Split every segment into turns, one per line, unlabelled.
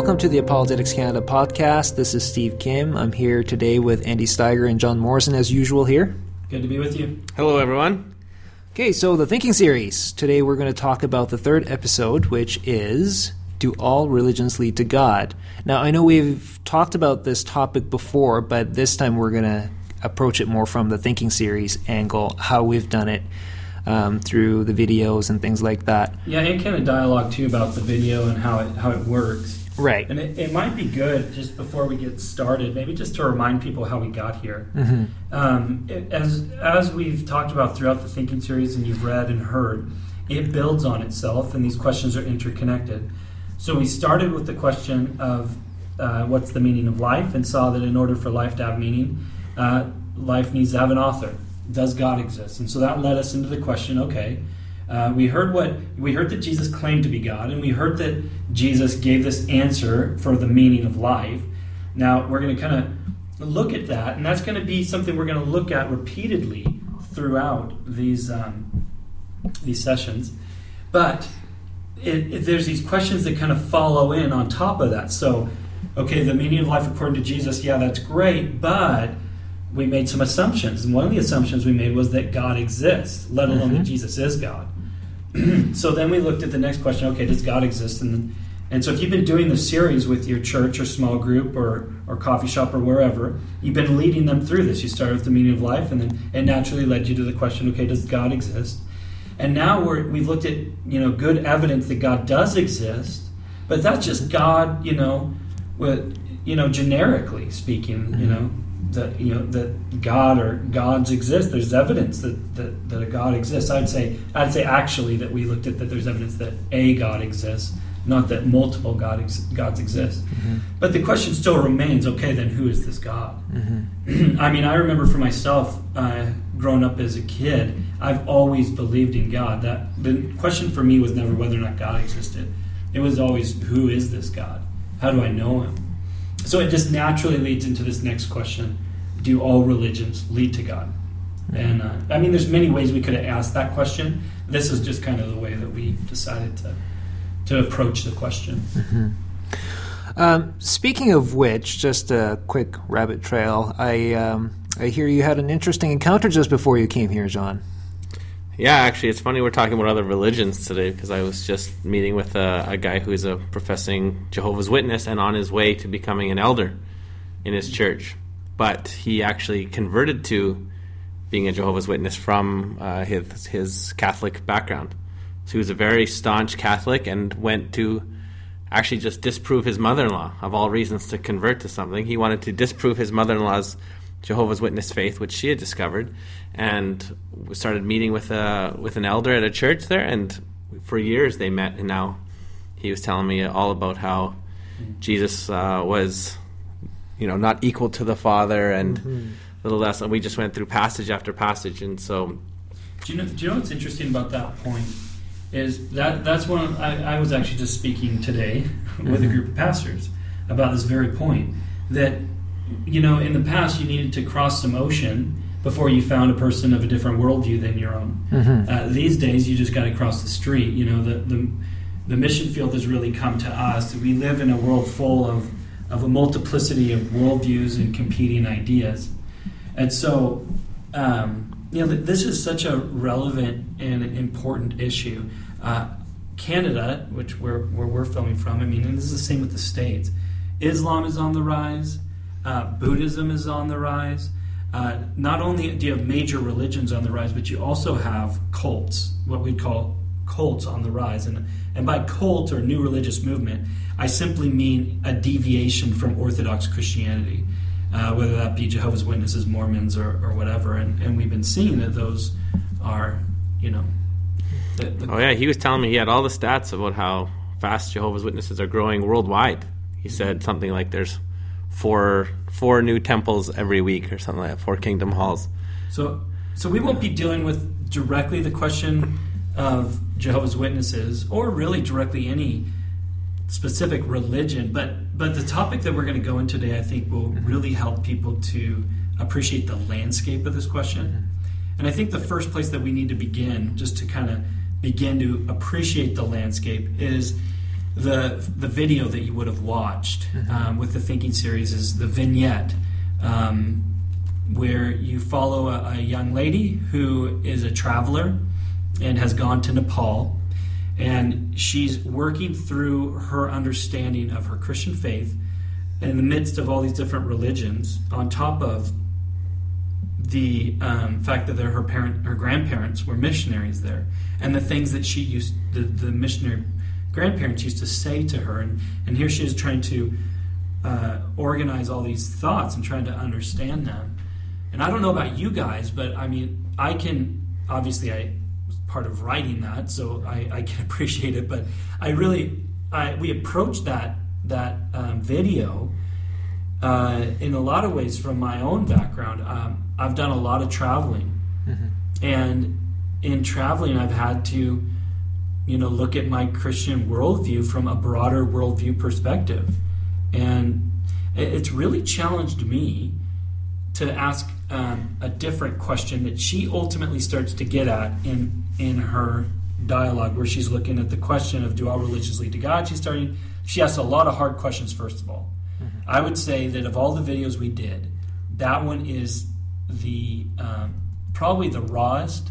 Welcome to the Apologetics Canada podcast. This is Steve Kim. I'm here today with Andy Steiger and John Morrison as usual here.
Good to be with you.
Hello, everyone.
Okay, so the Thinking Series. Today we're going to talk about the third episode, which is, Do All Religions Lead to God? Now, I know we've talked about this topic before, but this time we're going to approach it more from the Thinking Series angle, how we've done it through the videos and things like that.
Yeah, and kind of dialogue, too, about the video and how it works.
Right.
And it might be good, just before we get started, maybe just to remind people how we got here. Mm-hmm. As we've talked about throughout the Thinking Series and you've read and heard, it builds on itself, and these questions are interconnected. So we started with the question of what's the meaning of life, and saw that in order for life to have meaning, life needs to have an author. Does God exist? And so that led us into the question, okay, we heard that Jesus claimed to be God, and we heard that Jesus gave this answer for the meaning of life. Now we're going to kind of look at that, and that's going to be something we're going to look at repeatedly throughout these sessions. But there's these questions that kind of follow in on top of that. So, okay, the meaning of life according to Jesus, yeah, that's great, but we made some assumptions, and one of the assumptions we made was that God exists, let alone that Jesus is God. So then we looked at the next question, okay, does God exist? And so if you've been doing this series with your church or small group or coffee shop or wherever, you've been leading them through this. You started with the meaning of life, and then it naturally led you to the question, okay, does God exist? And now we've looked at good evidence that God does exist, but that's just God, generically speaking, that God or gods exist. There's evidence that a God exists. I'd say actually that we looked at that there's evidence that a God exists, not that multiple gods exist. Mm-hmm. But the question still remains, okay, then who is this God? Mm-hmm. I mean, I remember for myself, growing up as a kid, I've always believed in God. That the question for me was never whether or not God existed. It was always, who is this God? How do I know him? So it just naturally leads into this next question: do all religions lead to God? Mm-hmm. And there's many ways we could have asked that question. This is just kind of the way that we decided to approach the question.
Mm-hmm. Speaking of which, just a quick rabbit trail. I hear you had an interesting encounter just before you came here, John.
Yeah, actually, it's funny we're talking about other religions today, because I was just meeting with a guy who is a professing Jehovah's Witness and on his way to becoming an elder in his church. But he actually converted to being a Jehovah's Witness from his Catholic background. So he was a very staunch Catholic and went to actually just disprove his mother-in-law, of all reasons to convert to something. He wanted to disprove his mother-in-law's Jehovah's Witness faith, which she had discovered, and we started meeting with an elder at a church there, and for years they met, and now he was telling me all about how Jesus was, not equal to the Father, and little less, and we just went through passage after passage, and so...
Do you know what's interesting about that point? Is that's one I was actually just speaking today with a group of pastors about this very point, that in the past you needed to cross some ocean before you found a person of a different worldview than your own. Mm-hmm. These days you just got to cross the street. The mission field has really come to us. We live in a world full of a multiplicity of worldviews and competing ideas, and so this is such a relevant and important issue. Canada, which where we're filming from, and this is the same with the States. Islam is on the rise. Buddhism is on the rise. Not only do you have major religions on the rise, but you also have cults, what we'd call cults on the rise. And by cult or new religious movement, I simply mean a deviation from Orthodox Christianity, whether that be Jehovah's Witnesses, Mormons, or whatever. And we've been seeing that those are,
Oh yeah, he was telling me he had all the stats about how fast Jehovah's Witnesses are growing worldwide. He said something like there's four new temples every week or something like that, 4 kingdom halls.
So we won't be dealing with directly the question of Jehovah's Witnesses, or really directly any specific religion, but the topic that we're going to go into today, I think, will really help people to appreciate the landscape of this question. And I think the first place that we need to begin, just to kind of begin to appreciate the landscape, is the video that you would have watched with the Thinking series is the vignette, where you follow a young lady who is a traveler and has gone to Nepal, and she's working through her understanding of her Christian faith in the midst of all these different religions, on top of the fact that her grandparents were missionaries there, and the things that the missionary grandparents used to say to her, and here she is trying to organize all these thoughts and trying to understand them. And I don't know about you guys, but I mean, I was part of writing that, so I can appreciate it. But we approached that video in a lot of ways from my own background. I've done a lot of traveling, and in traveling, I've had to, look at my Christian worldview from a broader worldview perspective, and it's really challenged me to ask a different question that she ultimately starts to get at in her dialogue, where she's looking at the question of, do all religions lead to God? She asks a lot of hard questions, first of all. I would say that of all the videos we did, that one is the probably the rawest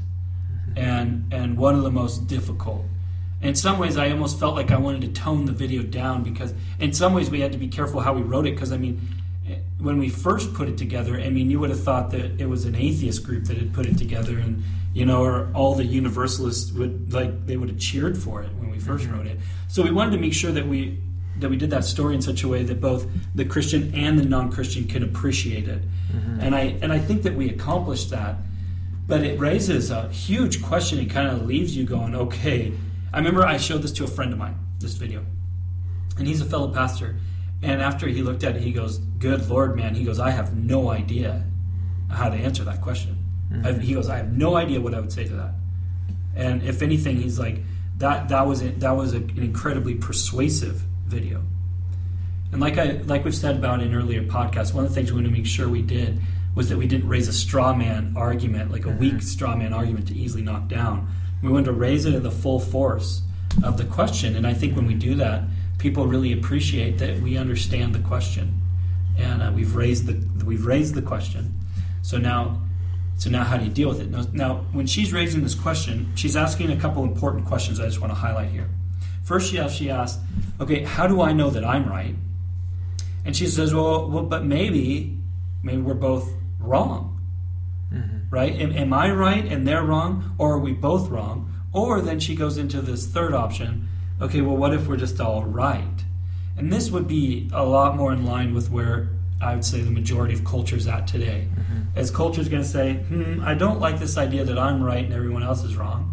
and one of the most difficult. In some ways, I almost felt like I wanted to tone the video down, because in some ways we had to be careful how we wrote it, because when we first put it together, you would have thought that it was an atheist group that had put it together, and or all the universalists would have cheered for it when we first wrote it. So we wanted to make sure that we did that story in such a way that both the Christian and the non-Christian can appreciate it. And I think that we accomplished that. But it raises a huge question. It kind of leaves you going, okay. I remember I showed this to a friend of mine, this video, and he's a fellow pastor. And after he looked at it, he goes, "Good Lord, man." He goes, "I have no idea how to answer that question." He goes, "I have no idea what I would say to that." And if anything, he's like, that was an incredibly persuasive video. And like we've said about in earlier podcasts, one of the things we want to make sure we did was that we didn't raise a straw man argument, like a weak straw man argument to easily knock down. We wanted to raise it in the full force of the question. And I think when we do that, people really appreciate that we understand the question, and we've raised the question. So now how do you deal with it? Now, when she's raising this question, she's asking a couple important questions I just want to highlight here. First, she asked, okay, how do I know that I'm right? And she says, well, but maybe we're both wrong, right? Am I right and they're wrong, or are we both wrong? Or then she goes into this third option. Okay, well, what if we're just all right? And this would be a lot more in line with where I would say the majority of culture is at today. As culture is going to say, I don't like this idea that I'm right and everyone else is wrong.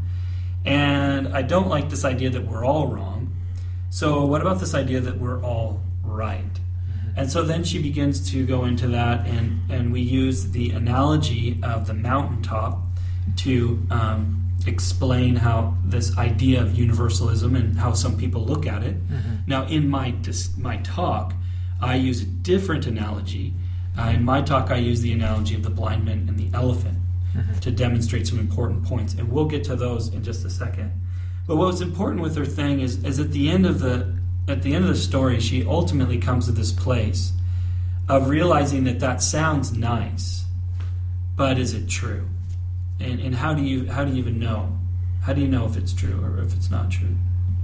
And I don't like this idea that we're all wrong. So what about this idea that we're all right? And so then she begins to go into that, and we use the analogy of the mountaintop to explain how this idea of universalism and how some people look at it. Now, in my talk, I use a different analogy. In my talk, I use the analogy of the blind man and the elephant to demonstrate some important points, and we'll get to those in just a second. But what was important with her thing is at the end of the story, she ultimately comes to this place of realizing that sounds nice, but is it true? And how do you even know? How do you know if it's true or if it's not true?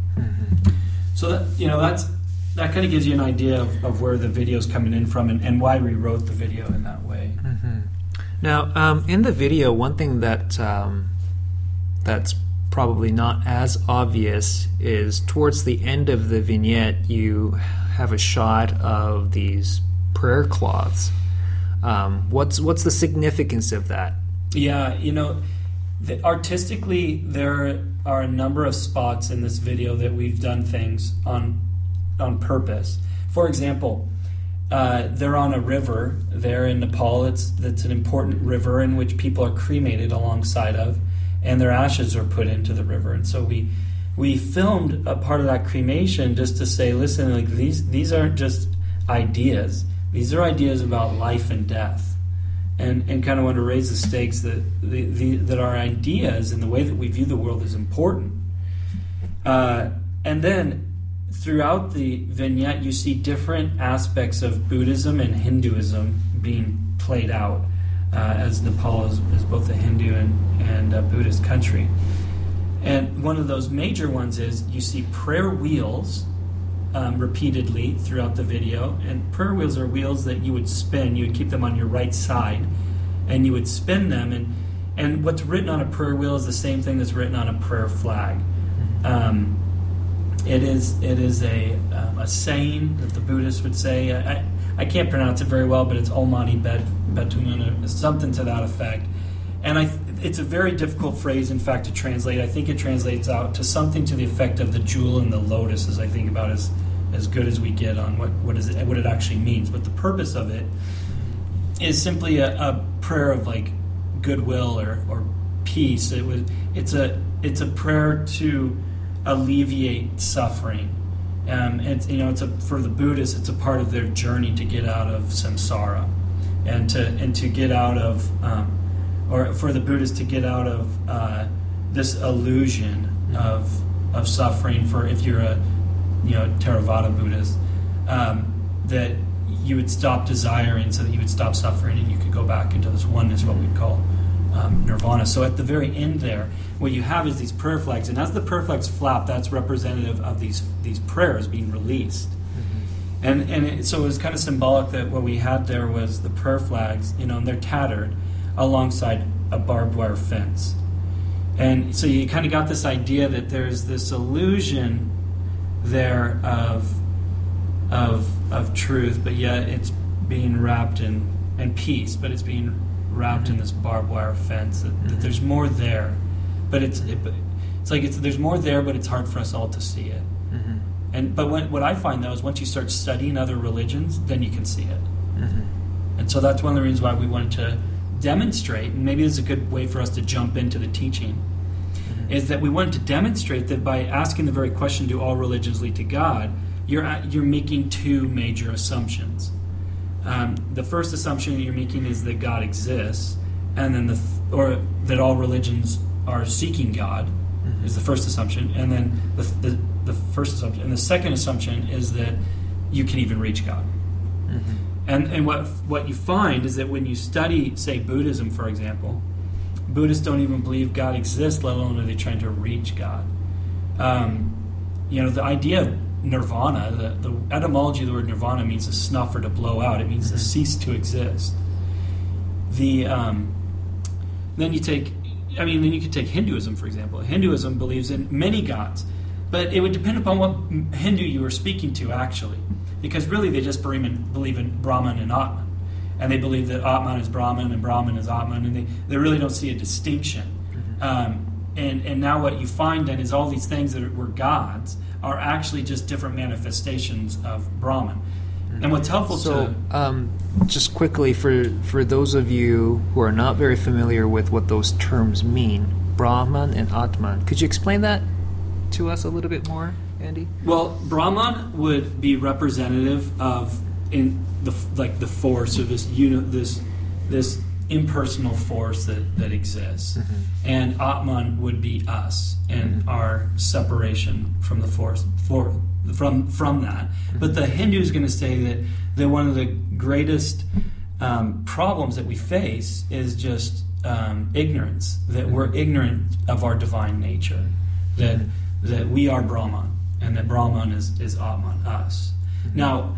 So that kind of gives you an idea of where the video's coming in from and why we wrote the video in that way.
Now, in the video, one thing that's probably not as obvious is towards the end of the vignette, you have a shot of these prayer cloths. What's the significance of that?
Yeah, artistically, there are a number of spots in this video that we've done things on purpose. For example, they're on a river there in Nepal. It's an important river in which people are cremated alongside of, and their ashes are put into the river. And so we filmed a part of that cremation just to say, listen, like these aren't just ideas. These are ideas about life and death. And kind of want to raise the stakes that our ideas and the way that we view the world is important. And then throughout the vignette, you see different aspects of Buddhism and Hinduism being played out, as Nepal is both a Hindu and a Buddhist country. And one of those major ones is you see prayer wheels repeatedly throughout the video. And prayer wheels are wheels that you would spin. You would keep them on your right side, and you would spin them. And what's written on a prayer wheel is the same thing that's written on a prayer flag. It is a saying that the Buddhists would say. I can't pronounce it very well, but it's Om Mani Padme, something to that effect. And it's a very difficult phrase, in fact, to translate. I think it translates out to something to the effect of the jewel in the lotus, as I think about as good as we get on what it actually means. But the purpose of it is simply a prayer of like goodwill or peace. It's a prayer to alleviate suffering. It's for the Buddhists, it's a part of their journey to get out of samsara, and to get out of, or for the Buddhists to get out of this illusion of suffering. For if you're a Theravada Buddhist, that you would stop desiring, so that you would stop suffering, and you could go back into this oneness, what we'd call nirvana. So at the very end there, what you have is these prayer flags, and as the prayer flags flap, that's representative of these prayers being released. So it was kind of symbolic that what we had there was the prayer flags, and they're tattered alongside a barbed wire fence. And so you kind of got this idea that there's this illusion there of truth, but yet it's being wrapped in peace, but it's being wrapped in this barbed wire fence. That there's more there, but there's more there, but it's hard for us all to see it. But what I find though is once you start studying other religions, then you can see it. And so that's one of the reasons why we wanted to demonstrate, and maybe this is a good way for us to jump into the teaching, is that we wanted to demonstrate that by asking the very question, do all religions lead to God, you're making two major assumptions. The first assumption that you're making is that God exists, and then or that all religions are seeking God is the first assumption, and then the first assumption, and the second assumption is that you can even reach God. And what you find is that when you study, say, Buddhism, for example, Buddhists don't even believe God exists, let alone are they trying to reach God. The idea of nirvana, the etymology of the word nirvana means to snuff or to blow out. It means to cease to exist. Then you could take Hinduism, for example. Hinduism believes in many gods, but it would depend upon what Hindu you were speaking to, actually. Because really they just believe in Brahman and Atman. And they believe that Atman is Brahman and Brahman is Atman, and they really don't see a distinction. And now what you find then is all these things that were gods are actually just different manifestations of Brahman. And what's helpful
just quickly, for those of you who are not very familiar with what those terms mean, Brahman and Atman, could you explain that to us a little bit more, Andy?
Well, Brahman would be representative of the force, or this impersonal force that exists, and Atman would be us and our separation from the force from that. But the Hindu is going to say that one of the greatest problems that we face is just ignorance, that we're ignorant of our divine nature, that we are Brahman, and that Brahman is Atman, us. Now,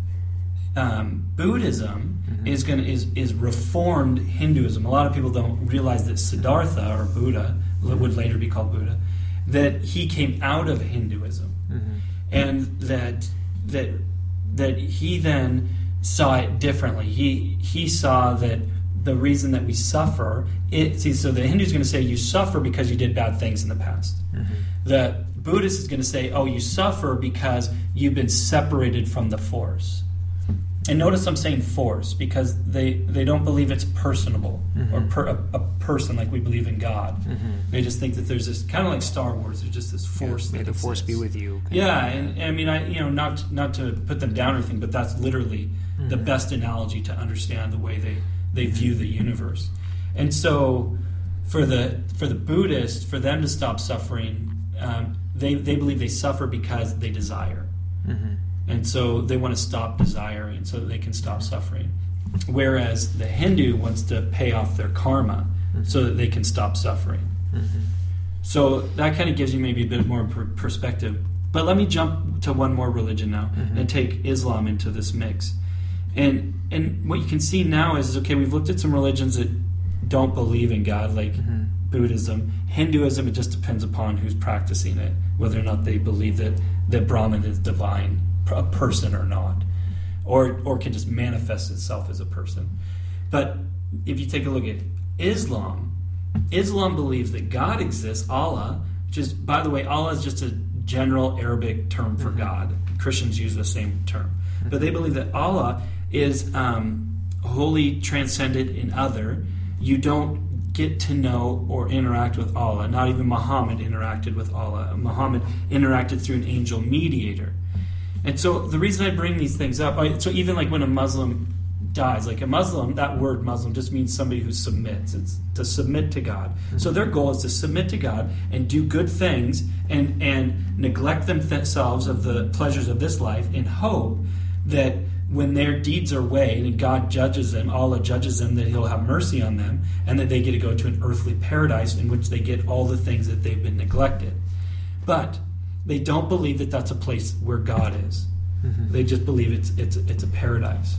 Buddhism is reformed Hinduism. A lot of people don't realize that Siddhartha, or Buddha, would later be called Buddha, that he came out of Hinduism, and that he then saw it differently. He saw that the reason that we suffer, so the Hindu is going to say you suffer because you did bad things in the past. The Buddhist is going to say, you suffer because you've been separated from the force. And notice I'm saying force, because they don't believe it's personable, or a person like we believe in God. They just think that there's this, kind of like Star Wars, there's just this force.
May the force be with you.
Yeah, and I mean, not to put them down or anything, but that's literally the best analogy to understand the way they view the universe. And so for the Buddhists, for them to stop suffering, they believe they suffer because they desire.
Mm-hmm.
And so they want to stop desiring so that they can stop suffering. Whereas the Hindu wants to pay off their karma so that they can stop suffering.
Mm-hmm.
So that kind of gives you maybe a bit more perspective. But let me jump to one more religion now and take Islam into this mix. And what you can see now is, okay, we've looked at some religions that don't believe in God, like Buddhism. Hinduism, it just depends upon who's practicing it, whether or not they believe that Brahman is divine, a person or not, or can just manifest itself as a person. But if you take a look at Islam believes that God exists, Allah, which is, by the way, Allah is just a general Arabic term for God. Christians use the same term. But they believe that Allah is wholly transcendent and other. You don't get to know or interact with Allah. Not even Muhammad interacted with Allah. Muhammad interacted through an angel mediator. And so the reason I bring these things up, so even like when a Muslim dies, like a Muslim, that word Muslim just means somebody who submits. It's to submit to God. So their goal is to submit to God and do good things and neglect themselves of the pleasures of this life in hope that when their deeds are weighed and God judges them, Allah judges them, that He'll have mercy on them and that they get to go to an earthly paradise in which they get all the things that they've been neglected. But they don't believe that that's a place where God is. They just believe it's a paradise.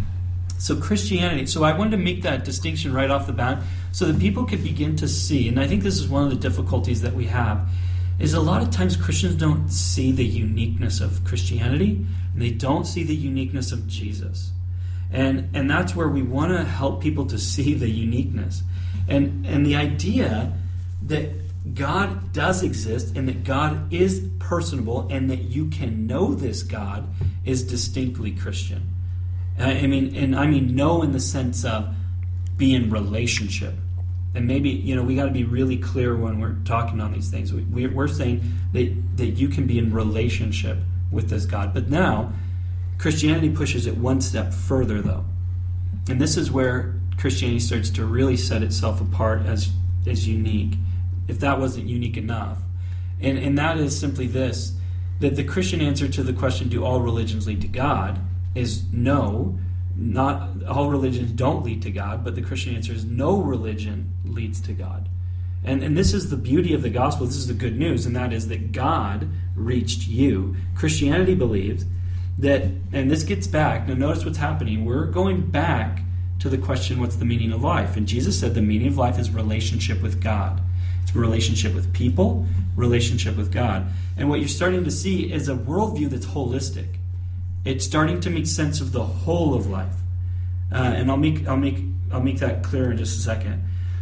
So Christianity, so I wanted to make that distinction right off the bat so that people could begin to see, and I think this is one of the difficulties that we have, is a lot of times Christians don't see the uniqueness of Christianity, and they don't see the uniqueness of Jesus. And that's where we want to help people to see the uniqueness. And the idea that God does exist and that God is personable and that you can know this God is distinctly Christian. I mean know in the sense of be in relationship. And maybe, we got to be really clear when we're talking on these things. We're saying that you can be in relationship with this God. But now, Christianity pushes it one step further, though. And this is where Christianity starts to really set itself apart as unique, if that wasn't unique enough. And that is simply this, that the Christian answer to the question, do all religions lead to God, is no. Not all religions don't lead to God, but the Christian answer is no religion leads to God. And this is the beauty of the gospel. This is the good news, and that is that God reached you. Christianity believes that, and this gets back, now notice what's happening. We're going back to the question, what's the meaning of life? And Jesus said the meaning of life is relationship with God. It's relationship with people, relationship with God. And what you're starting to see is a worldview that's holistic. It's starting to make sense of the whole of life, and I'll make that clear in just a second.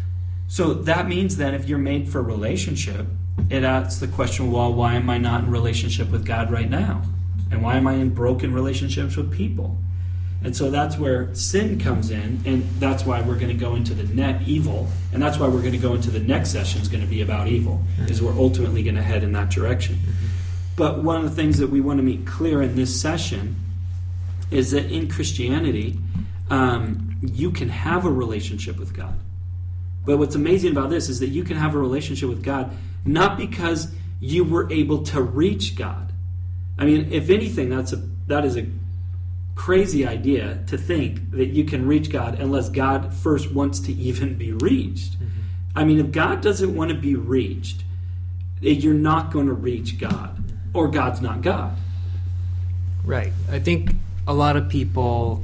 So that means that if you're made for relationship, it asks the question: well, why am I not in relationship with God right now, and why am I in broken relationships with people? And so that's where sin comes in, and that's why we're going to go into the net evil, and that's why we're going to go into the next session is going to be about evil, is we're ultimately going to head in that direction. But one of the things that we want to make clear in this session is that in Christianity, you can have a relationship with God. But what's amazing about this is that you can have a relationship with God not because you were able to reach God. I mean, if anything, that is a crazy idea to think that you can reach God unless God first wants to even be reached. I mean, if God doesn't want to be reached, you're not going to reach God. Or God's not God. Right.
I think a lot of people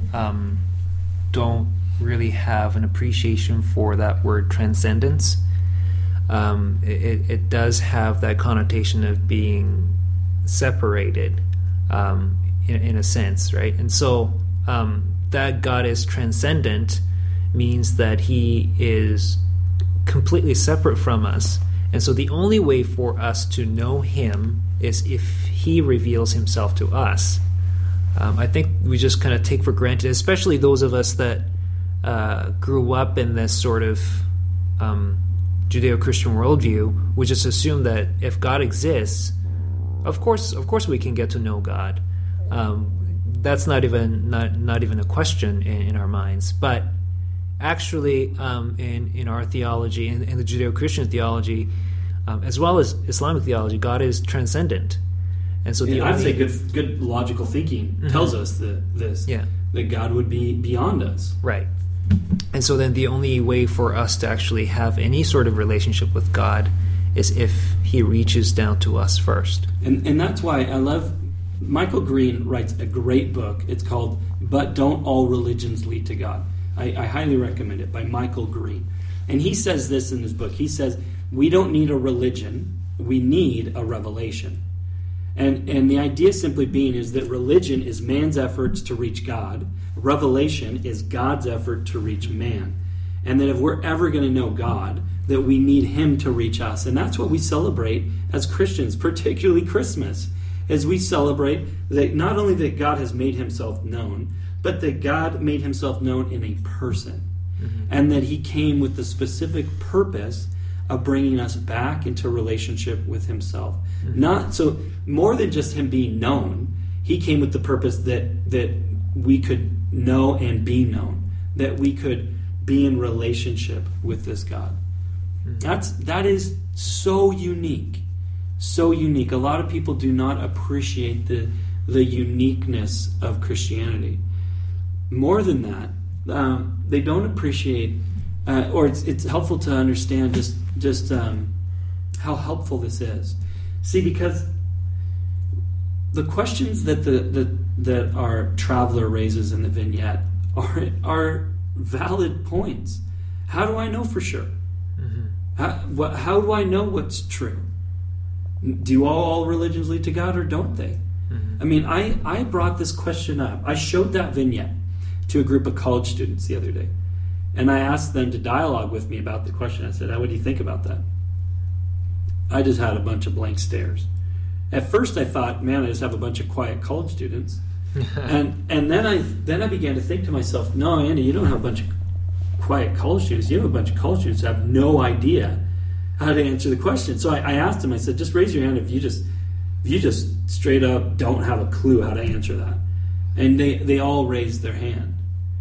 don't really have an appreciation for that word transcendence. It does have that connotation of being separated in a sense, right? And so that God is transcendent means that He is completely separate from us. And so the only way for us to know Him is if He reveals Himself to us. I think we just kind of take for granted, especially those of us that grew up in this sort of Judeo-Christian worldview, we just assume that if God exists, of course we can get to know God. That's not even a question in our minds. But actually, in our theology, in the Judeo-Christian theology, as well as Islamic theology, God is transcendent. And so
I'd say good logical thinking tells us that God would be beyond us.
Right. And so then the only way for us to actually have any sort of relationship with God is if he reaches down to us first.
And that's why I love, Michael Green writes a great book. It's called But Don't All Religions Lead to God. I highly recommend it, by Michael Green. And he says this in his book. He says, we don't need a religion, we need a revelation. And the idea simply being is that religion is man's efforts to reach God. Revelation is God's effort to reach man. And that if we're ever going to know God, that we need him to reach us. And that's what we celebrate as Christians, particularly Christmas, as we celebrate that not only that God has made himself known, but that God made himself known in a person. Mm-hmm. And that he came with the specific purpose of bringing us back into relationship with himself. Mm-hmm. Not so more than just him being known, he came with the purpose that we could know and be known, that we could be in relationship with this God. Mm-hmm. That is so unique. So unique. A lot of people do not appreciate the uniqueness of Christianity. More than that, they don't appreciate, or it's helpful to understand just how helpful this is. See, because the questions that our traveler raises in the vignette are valid points. How do I know for sure? Mm-hmm. How do I know what's true? Do all religions lead to God, or don't they? Mm-hmm. I mean, I brought this question up. I showed that vignette to a group of college students the other day. And I asked them to dialogue with me about the question. I said, what do you think about that? I just had a bunch of blank stares. At first I thought, man, I just have a bunch of quiet college students. and then I began to think to myself, no, Andy, you don't have a bunch of quiet college students. You have a bunch of college students who have no idea how to answer the question. So I asked them, I said, just raise your hand if you just straight up don't have a clue how to answer that. And they all raised their hand.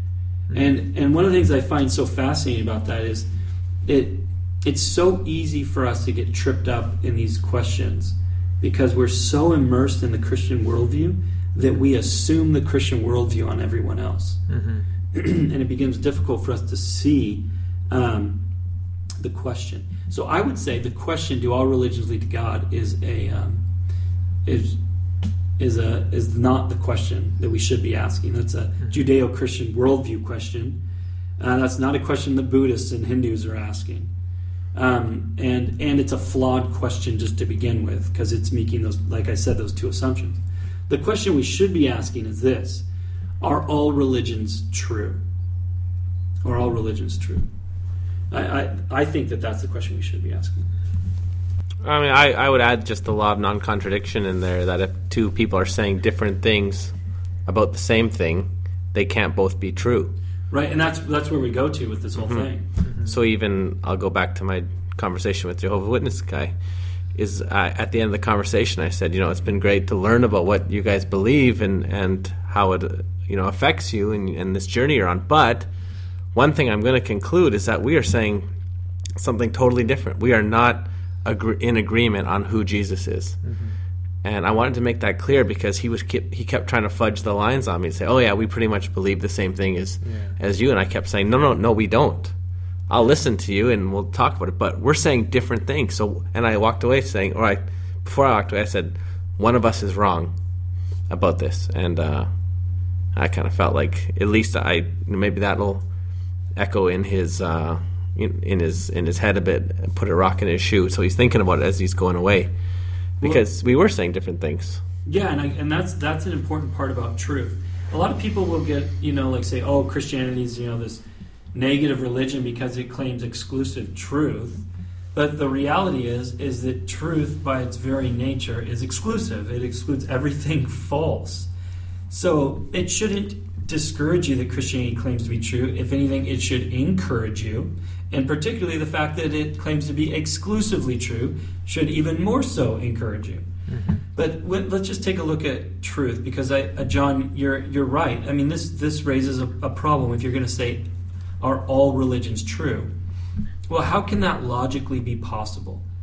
And one of the things I find so fascinating about that is it's so easy for us to get tripped up in these questions because we're so immersed in the Christian worldview that we assume the Christian worldview on everyone else. Mm-hmm. And it becomes difficult for us to see the question. So I would say the question, do all religions lead to God, is not the question that we should be asking. That's a Judeo-Christian worldview question. That's not a question that Buddhists and Hindus are asking. And it's a flawed question just to begin with, because it's making those, like I said, those two assumptions. The question we should be asking is this: are all religions true? Are all religions true? I think that's the question we should be asking.
I mean, I would add just the law of non-contradiction in there, that if two people are saying different things about the same thing, they can't both be true.
Right, and that's where we go to with this whole thing.
Mm-hmm. So even, I'll go back to my conversation with Jehovah's Witness guy, is at the end of the conversation I said, it's been great to learn about what you guys believe and how it affects you and this journey you're on, but one thing I'm going to conclude is that we are saying something totally different. We are not in agreement on who Jesus is. Mm-hmm. And I wanted to make that clear because he kept trying to fudge the lines on me and say, oh yeah, we pretty much believe the same thing as you. And I kept saying, no, we don't. I'll listen to you and we'll talk about it, but we're saying different things. And I walked away saying, all right, before I walked away, I said, one of us is wrong about this. And I kind of felt like at least maybe that'll echo in his head a bit, and put a rock in his shoe, so he's thinking about it as he's going away, because we were saying different things.
Yeah, and that's an important part about truth. A lot of people will get say, oh, Christianity is this negative religion because it claims exclusive truth, but the reality is that truth by its very nature is exclusive. It excludes everything false. So it shouldn't discourage you that Christianity claims to be true. If anything, it should encourage you, and particularly the fact that it claims to be exclusively true should even more so encourage you. Mm-hmm. But let's just take a look at truth, because John, you're right. I mean, this raises a problem if you're going to say, are all religions true? Well, how can that logically be possible?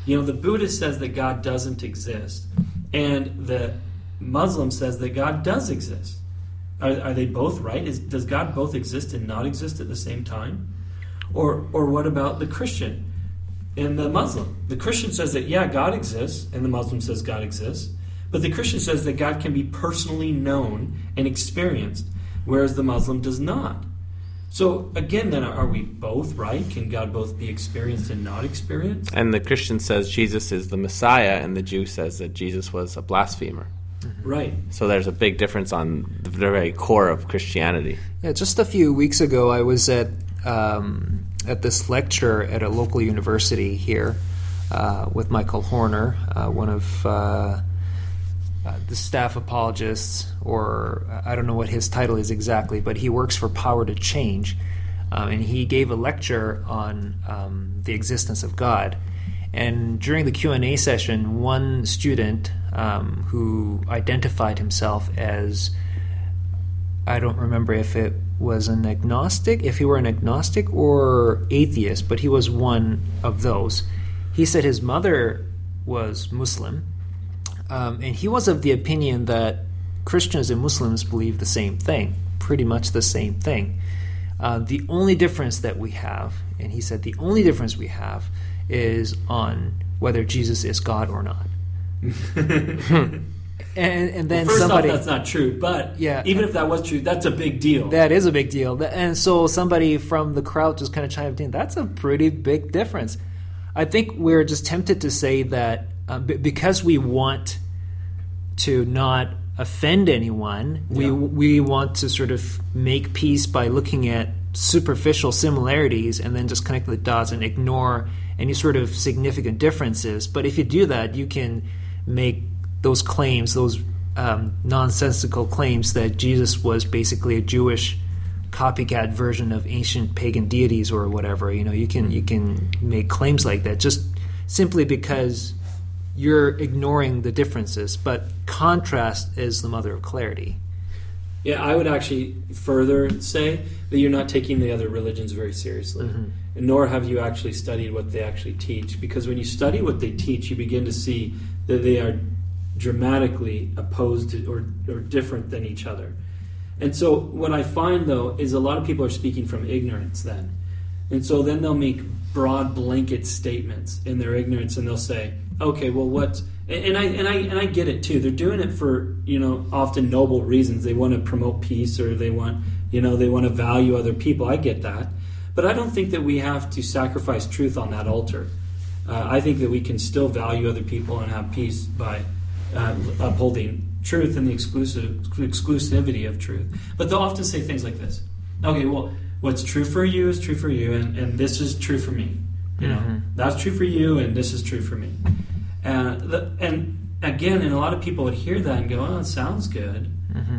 The Buddhist says that God doesn't exist, and the Muslim says that God does exist. Are they both right? Does God both exist and not exist at the same time? Or what about the Christian and the Muslim? The Christian says that, God exists, and the Muslim says God exists. But the Christian says that God can be personally known and experienced, whereas the Muslim does not. So, again, then, are we both right? Can God both be experienced and not experienced?
And the Christian says Jesus is the Messiah, and the Jew says that Jesus was a blasphemer.
Right.
So there's a big difference on the very core of Christianity.
Yeah, just a few weeks ago, I was at this lecture at a local university here with Michael Horner, one of the staff apologists, or I don't know what his title is exactly, but he works for Power to Change, and he gave a lecture on the existence of God. And during the Q&A session, one student who identified himself as, I don't remember if it was an agnostic, if he were an agnostic or atheist, but he was one of those. He said his mother was Muslim, and he was of the opinion that Christians and Muslims believe the same thing, pretty much the same thing. The only difference that we have, and he said the only difference we have, is on whether Jesus is God or not. And then
first
somebody,
off, that's not true, but
yeah,
even if that was true, that's a big deal.
That is a big deal. And so somebody from the crowd just kind of chimed in, that's a pretty big difference. I think we're just tempted to say that because we want to not offend anyone, we want to sort of make peace by looking at superficial similarities and then just connect the dots and ignore any sort of significant differences. But if you do that, you can make those claims, those nonsensical claims that Jesus was basically a Jewish copycat version of ancient pagan deities or whatever. You can make claims like that just simply because you're ignoring the differences. But contrast is the mother of clarity.
Yeah, I would actually further say that you're not taking the other religions very seriously, nor have you actually studied what they actually teach. Because when you study what they teach, you begin to see that they are dramatically opposed to, or different than each other. And so what I find, though, is a lot of people are speaking from ignorance then. And so then they'll make broad blanket statements in their ignorance, and they'll say, okay, well, what... And I get it too. They're doing it for, often noble reasons. They want to promote peace, or they want to value other people. I get that. But I don't think that we have to sacrifice truth on that altar. I think that we can still value other people and have peace by upholding truth and the exclusivity of truth. But they'll often say things like this. Okay, well, what's true for you is true for you, and this is true for me. That's true for you, and this is true for me. And again, and a lot of people would hear that and go, "Oh, it sounds good,"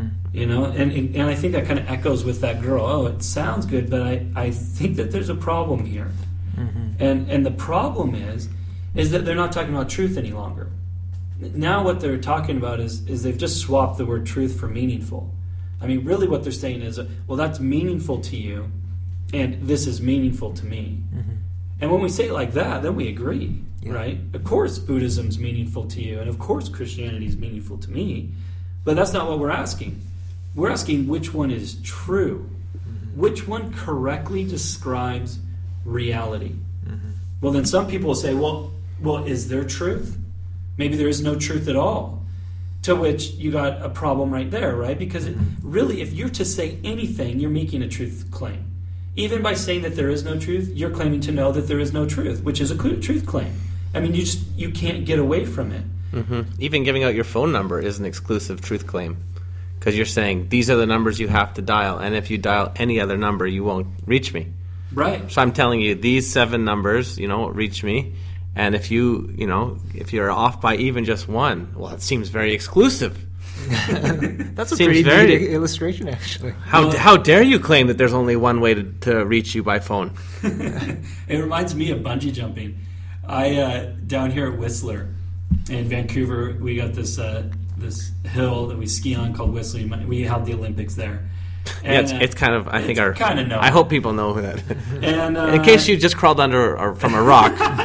and I think that kind of echoes with that girl. Oh, it sounds good, but I think that there's a problem here, and the problem is that they're not talking about truth any longer. Now, what they're talking about is they've just swapped the word truth for meaningful. I mean, really, what they're saying is, well, that's meaningful to you, and this is meaningful to me. And when we say it like that, then we agree. Yeah. Right? Of course Buddhism's meaningful to you, and of course Christianity is meaningful to me, but that's not what we're asking. We're asking which one is true. Which one correctly describes reality? Well, then some people will say, well, is there truth? Maybe there is no truth at all. To which you got a problem right there, right? Because really, if you're to say anything, you're making a truth claim. Even by saying that there is no truth, you're claiming to know that there is no truth, which is a truth claim. I mean, you can't get away from it.
Even giving out your phone number is an exclusive truth claim, because you're saying these are the numbers you have to dial, and if you dial any other number, you won't reach me.
Right.
So I'm telling you, these 7 numbers, reach me, and if you're off by even just one, well, it seems very exclusive.
That's a pretty neat illustration, actually.
How dare you claim that there's only one way to reach you by phone?
It reminds me of bungee jumping. I down here at Whistler in Vancouver, we got this hill that we ski on called Whistler. We held the Olympics there. And,
it's kind of, I think,
kind of known.
I hope people know who that is.
And
in case you just crawled under or from a rock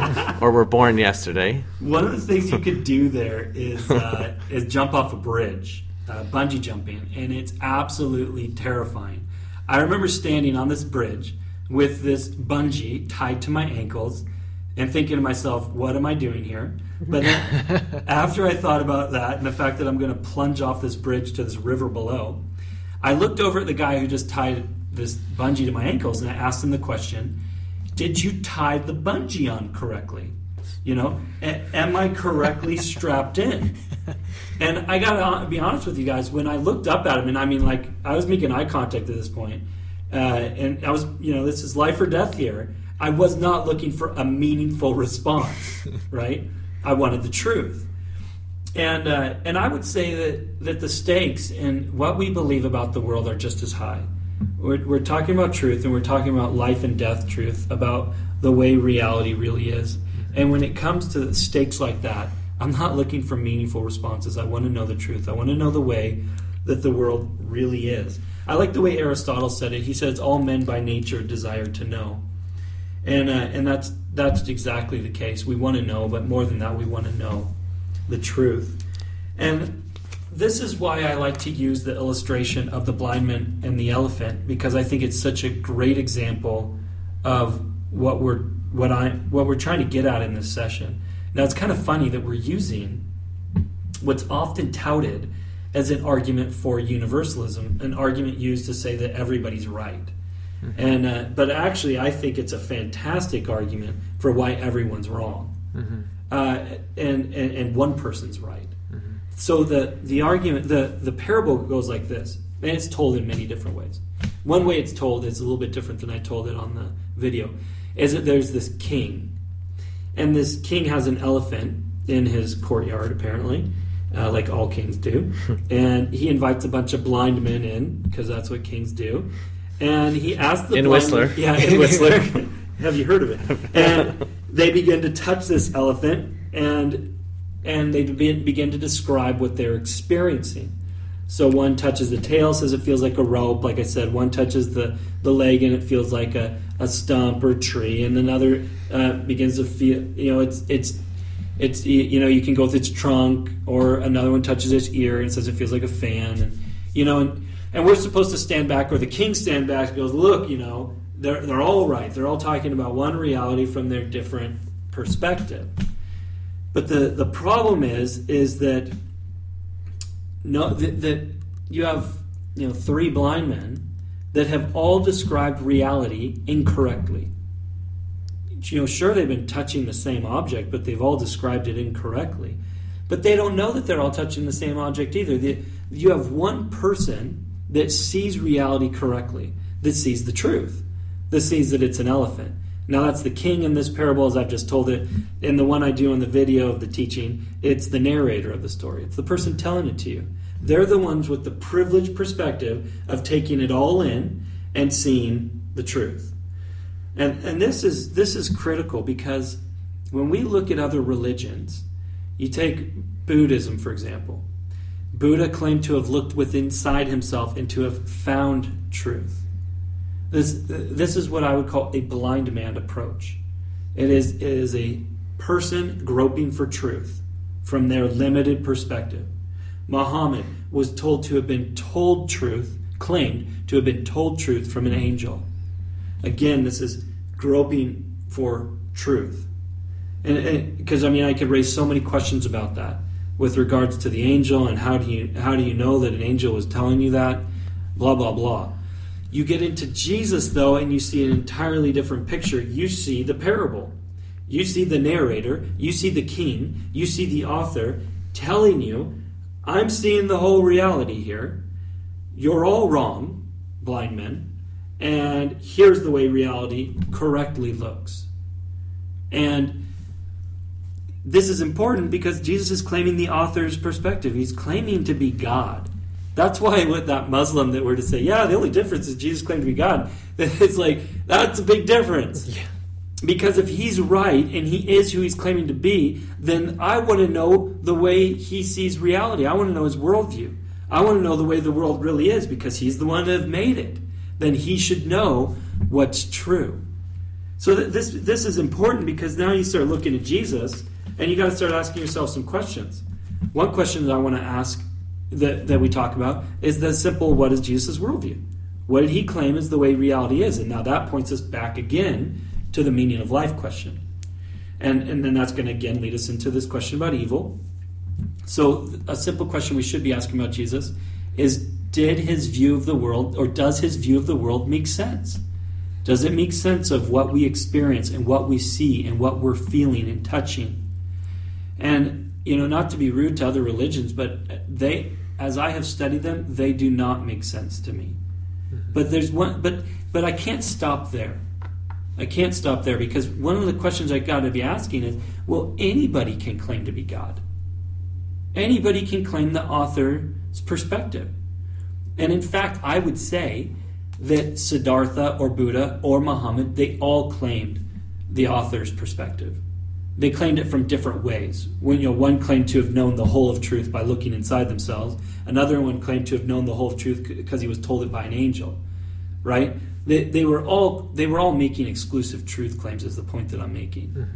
or were born yesterday.
One of the things you could do there is jump off a bridge, bungee jumping, and it's absolutely terrifying. I remember standing on this bridge with this bungee tied to my ankles and thinking to myself, what am I doing here? But then after I thought about that and the fact that I'm going to plunge off this bridge to this river below, I looked over at the guy who just tied this bungee to my ankles and I asked him the question, did you tie the bungee on correctly? You know, am I correctly strapped in? And I got to be honest with you guys, when I looked up at him, and I mean, like, I was making eye contact at this point, and I was, you know, this is life or death here. I was not looking for a meaningful response, right? I wanted the truth. And I would say that the stakes and what we believe about the world are just as high. We're talking about truth, and we're talking about life and death truth, about the way reality really is. And when it comes to stakes like that, I'm not looking for meaningful responses. I want to know the truth. I want to know the way that the world really is. I like the way Aristotle said it. He says, all men by nature desire to know. And that's exactly the case. We want to know, but more than that, we want to know the truth. And this is why I like to use the illustration of the blind man and the elephant, because I think it's such a great example of what we're trying to get at in this session. Now, it's kind of funny that we're using what's often touted as an argument for universalism, an argument used to say that everybody's right. Mm-hmm. And but actually, I think it's a fantastic argument for why everyone's wrong, and one person's right. Mm-hmm. So the argument, the parable goes like this, and it's told in many different ways. One way it's told is a little bit different than I told it on the video. Is that there's this king, and this king has an elephant in his courtyard, apparently, like all kings do, and he invites a bunch of blind men in, because that's what kings do, and he asks the
in
blind
Whistler.
Men, yeah, in Whistler, have you heard of it? And they begin to touch this elephant, and they begin to describe what they're experiencing. So one touches the tail, says it feels like a rope. Like I said, one touches the leg and it feels like a stump or tree, and another begins to feel, you know, it's you know, you can go with its trunk, or another one touches its ear and says it feels like a fan, and you know, and we're supposed to stand back, or the king stand back and goes, look, you know, they're all right. They're all talking about one reality from their different perspective. But the problem is that that you have, you know, three blind men that have all described reality incorrectly. You know, sure, they've been touching the same object, but they've all described it incorrectly. But they don't know that they're all touching the same object either. You have one person that sees reality correctly, that sees the truth, that sees that it's an elephant. Now, that's the king in this parable, as I've just told it. In the one I do in the video of the teaching, it's the narrator of the story. It's the person telling it to you. They're the ones with the privileged perspective of taking it all in and seeing the truth. And this is critical, because when we look at other religions, you take Buddhism, for example. Buddha claimed to have looked within inside himself and to have found truth. This is what I would call a blind man approach. It is a person groping for truth from their limited perspective. Muhammad was told to have been told truth, claimed to have been told truth from an angel. Again, this is groping for truth. And because, I mean, I could raise so many questions about that with regards to the angel, and how do you know that an angel was telling you that? Blah, blah, blah. You get into Jesus, though, and you see an entirely different picture. You see the parable. You see the narrator. You see the king. You see the author telling you, I'm seeing the whole reality here. You're all wrong, blind men. And here's the way reality correctly looks. And this is important because Jesus is claiming the author's perspective. He's claiming to be God. That's why with that Muslim that were to say, yeah, the only difference is Jesus claimed to be God. It's like, that's a big difference. Yeah. Because if he's right and he is who he's claiming to be, then I want to know the way he sees reality. I want to know his worldview. I want to know the way the world really is, because he's the one that made it. Then he should know what's true. So this is important because now you start looking at Jesus and you got to start asking yourself some questions. One question that I want to ask that we talk about is the simple, what is Jesus' worldview? What did he claim is the way reality is? And now that points us back again to the meaning of life question. And then that's going to again lead us into this question about evil. So a simple question we should be asking about Jesus is, did his view of the world, or does his view of the world make sense? Does it make sense of what we experience and what we see and what we're feeling and touching? And, not to be rude to other religions, but they, as I have studied them, they do not make sense to me. But there's one, but I can't stop there. I can't stop there because one of the questions I got to be asking is, well, anybody can claim to be God. Anybody can claim the author's perspective. And in fact, I would say that Siddhartha or Buddha or Muhammad, they all claimed the author's perspective. They claimed it from different ways. One claimed to have known the whole of truth by looking inside themselves. Another one claimed to have known the whole of truth because he was told it by an angel. Right? They were all making exclusive truth claims, is the point that I'm making.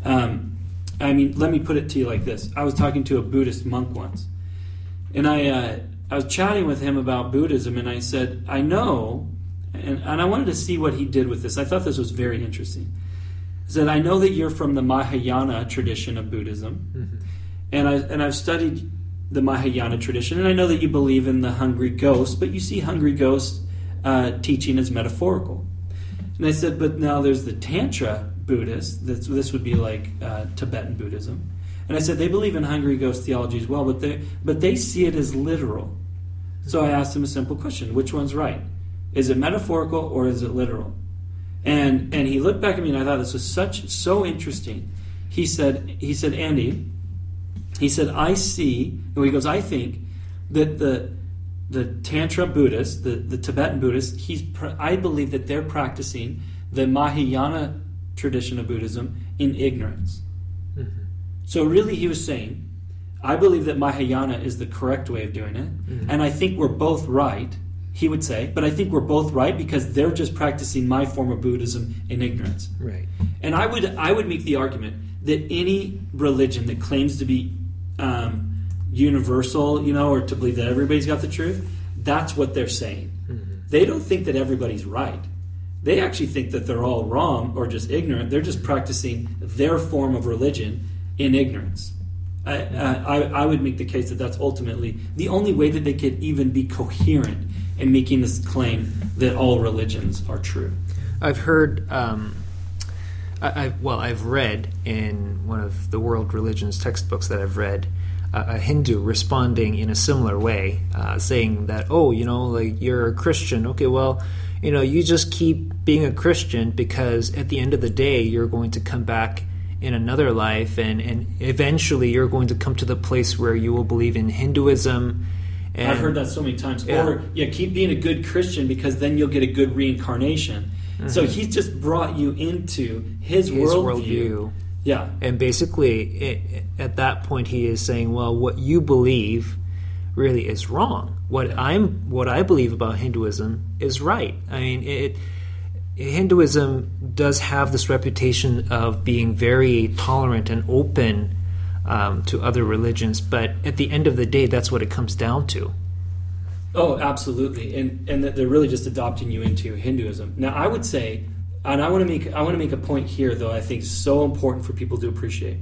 Mm-hmm. Let me put it to you like this. I was talking to a Buddhist monk once, and I was chatting with him about Buddhism, and I said, I know, and I wanted to see what he did with this. I thought this was very interesting. I said, I know that you're from the Mahayana tradition of Buddhism, mm-hmm. and I've studied the Mahayana tradition, and I know that you believe in the hungry ghost, but you see hungry ghosts teaching as metaphorical. And I said, but now there's the Tantra Buddhists. This would be like Tibetan Buddhism. And I said, they believe in hungry ghost theology as well, but they see it as literal. So I asked him a simple question: which one's right? Is it metaphorical or is it literal? And he looked back at me, and I thought this was so interesting. He said, Andy, he said, I see, and he goes, I think that the Tantra Buddhists, the Tibetan Buddhists, I believe that they're practicing the Mahayana tradition of Buddhism in ignorance. Mm-hmm. So really he was saying, I believe that Mahayana is the correct way of doing it, mm-hmm. and I think we're both right, he would say, but I think we're both right because they're just practicing my form of Buddhism in ignorance.
Right.
And I would make the argument that any religion that claims to be universal, or to believe that everybody's got the truth, that's what they're saying. Mm-hmm. They don't think that everybody's right. They actually think that they're all wrong or just ignorant. They're just practicing their form of religion in ignorance. I would make the case that that's ultimately the only way that they could even be coherent in making this claim that all religions are true.
I've heard, I've read in one of the world religions textbooks that I've read, a Hindu responding in a similar way, saying that, you're a Christian. Okay, well, you just keep being a Christian because at the end of the day, you're going to come back in another life, and eventually you're going to come to the place where you will believe in Hinduism. And,
I've heard that so many times.
Yeah.
Or, keep being a good Christian because then you'll get a good reincarnation. Mm-hmm. So he's just brought you into his worldview. Yeah.
And basically, at that point, he is saying, well, what you believe really is wrong. What I believe about Hinduism is right. I mean, Hinduism does have this reputation of being very tolerant and open to other religions, but at the end of the day, that's what it comes down to.
Oh, absolutely, and that they're really just adopting you into Hinduism. Now, I would say, and I want to make a point here, though I think is so important for people to appreciate.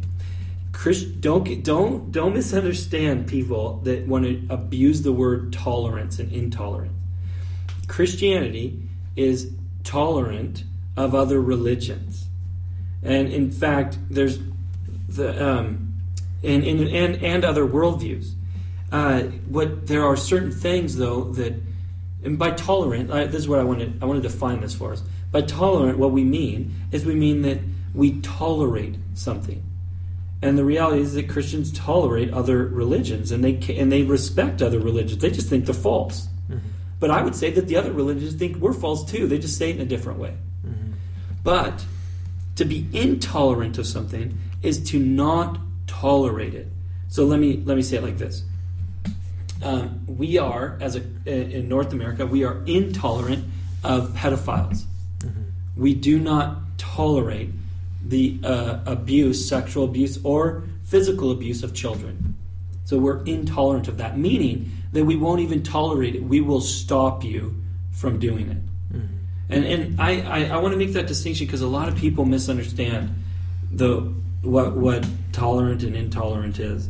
Don't misunderstand people that want to abuse the word tolerance and intolerance. Christianity is tolerant of other religions, and in fact, there's the and other worldviews. There are certain things though that, and by tolerant, this is what I want to define this for us. By tolerant, what we mean that we tolerate something, and the reality is that Christians tolerate other religions, and they respect other religions. They just think they're false. Mm-hmm. But I would say that the other religions think we're false too. They just say it in a different way. Mm-hmm. But to be intolerant of something is to not tolerate it. So let me say it like this. We are, in North America, we are intolerant of pedophiles. Mm-hmm. We do not tolerate the abuse, sexual abuse, or physical abuse of children. So we're intolerant of that, meaning that we won't even tolerate it. We will stop you from doing it. Mm-hmm. And I want to make that distinction because a lot of people misunderstand what tolerant and intolerant is.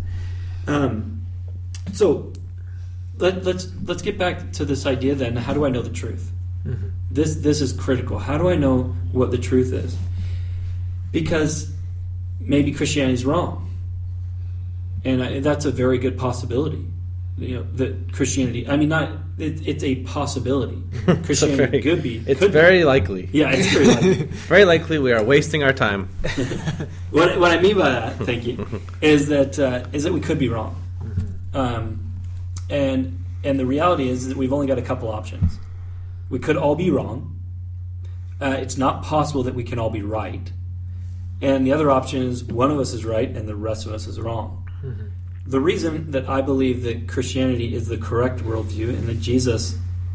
So let's get back to this idea then. How do I know the truth? Mm-hmm. This is critical. How do I know what the truth is? Because maybe Christianity is wrong, and that's a very good possibility. That Christianity. I mean, it's a possibility. Christianity could be.
It's very likely.
Yeah, it's very likely.
Very likely we are wasting our time.
What I mean by that, thank you, is that we could be wrong, and the reality is that we've only got a couple options. We could all be wrong. It's not possible that we can all be right. And the other option is one of us is right and the rest of us is wrong. Mm-hmm. The reason that I believe that Christianity is the correct worldview and that Jesus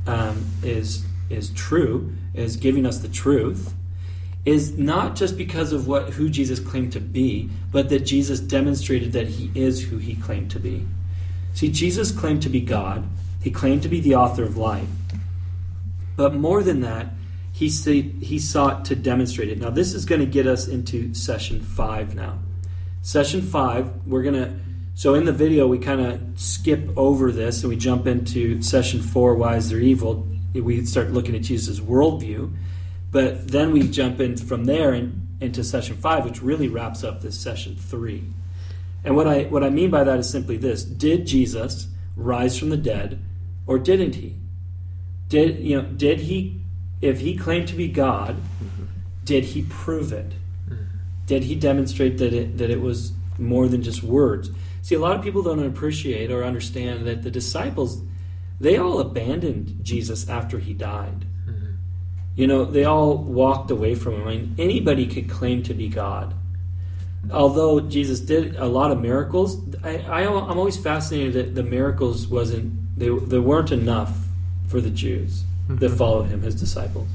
is true, is giving us the truth, is not just because of who Jesus claimed to be, but that Jesus demonstrated that he is who he claimed to be. See, Jesus claimed to be God. He claimed to be the author of life. But more than that, he sought to demonstrate it. Now, this is going to get us into session 5 now. Session 5, so in the video, we kind of skip over this and we jump into session 4, why is there evil? We start looking at Jesus' worldview. But then we jump in from there into session 5, which really wraps up this session 3. And what I mean by that is simply this. Did Jesus rise from the dead or didn't he? Did he, if he claimed to be God, did he prove it? Did he demonstrate that it was more than just words? See, a lot of people don't appreciate or understand that the disciples, they all abandoned Jesus after he died. They all walked away from him. I mean, anybody could claim to be God. Although Jesus did a lot of miracles, I'm always fascinated that the miracles they weren't enough for the Jews that followed him, his disciples.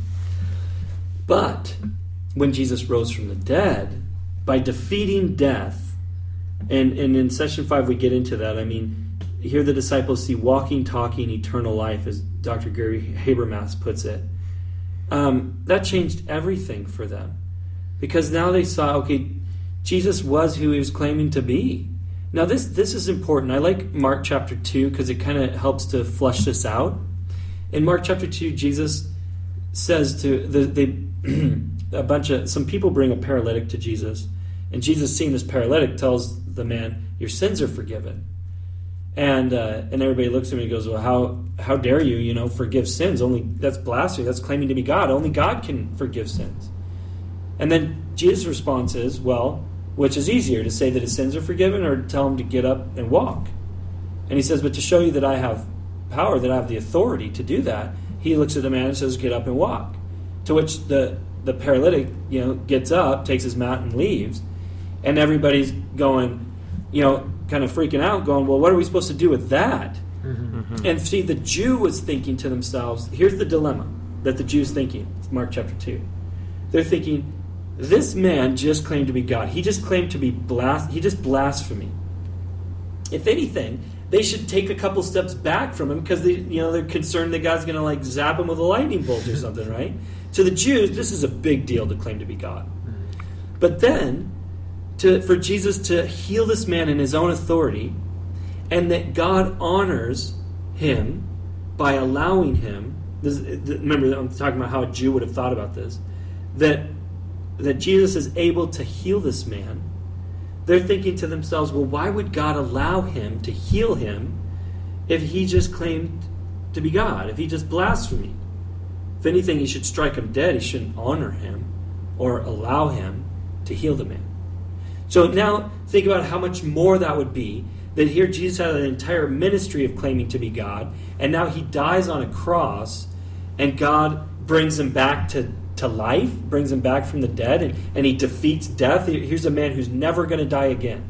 But when Jesus rose from the dead, by defeating death, and in session 5 we get into that. I mean, here the disciples see walking, talking, eternal life, as Dr. Gary Habermas puts it. That changed everything for them. Because now they saw, okay, Jesus was who he was claiming to be. Now this is important. I like Mark chapter 2 because it kind of helps to flesh this out. In Mark chapter 2, Jesus says some people bring a paralytic to Jesus, and Jesus, seeing this paralytic, tells the man, "Your sins are forgiven." And everybody looks at him and goes, "Well, how dare you, forgive sins? That's blasphemy. That's claiming to be God. Only God can forgive sins." And then Jesus' response is, "Well, which is easier, to say that his sins are forgiven, or to tell him to get up and walk?" And he says, "But to show you that I have power, that I have the authority to do that," he looks at the man and says, "Get up and walk." To which the paralytic, gets up, takes his mat and leaves. And everybody's going, kind of freaking out, going, "Well, what are we supposed to do with that?" Mm-hmm. And see, the Jew was thinking to themselves, here's the dilemma that the Jew's thinking. It's Mark chapter 2. They're thinking, this man just claimed to be God. He just claimed to be he just blasphemed. If anything, they should take a couple steps back from him because they're concerned that God's going to zap him with a lightning bolt or something, right? To the Jews, this is a big deal to claim to be God. But then, for Jesus to heal this man in his own authority, and that God honors him by allowing him, remember I'm talking about how a Jew would have thought about this, that Jesus is able to heal this man. They're thinking to themselves, well, why would God allow him to heal him if he just claimed to be God, if he just blasphemed? If anything, he should strike him dead. He shouldn't honor him or allow him to heal the man. So now think about how much more that would be, that here Jesus had an entire ministry of claiming to be God, and now he dies on a cross, and God brings him back to life, brings him back from the dead, and he defeats death. Here's a man who's never going to die again.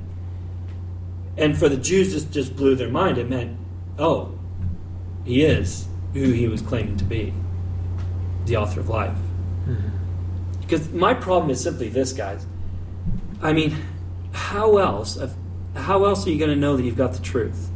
And for the Jews, this just blew their mind. It meant, oh, he is who he was claiming to be, the author of life. Mm-hmm. Because my problem is simply this, guys. I mean, how else are you going to know that you've got the truth?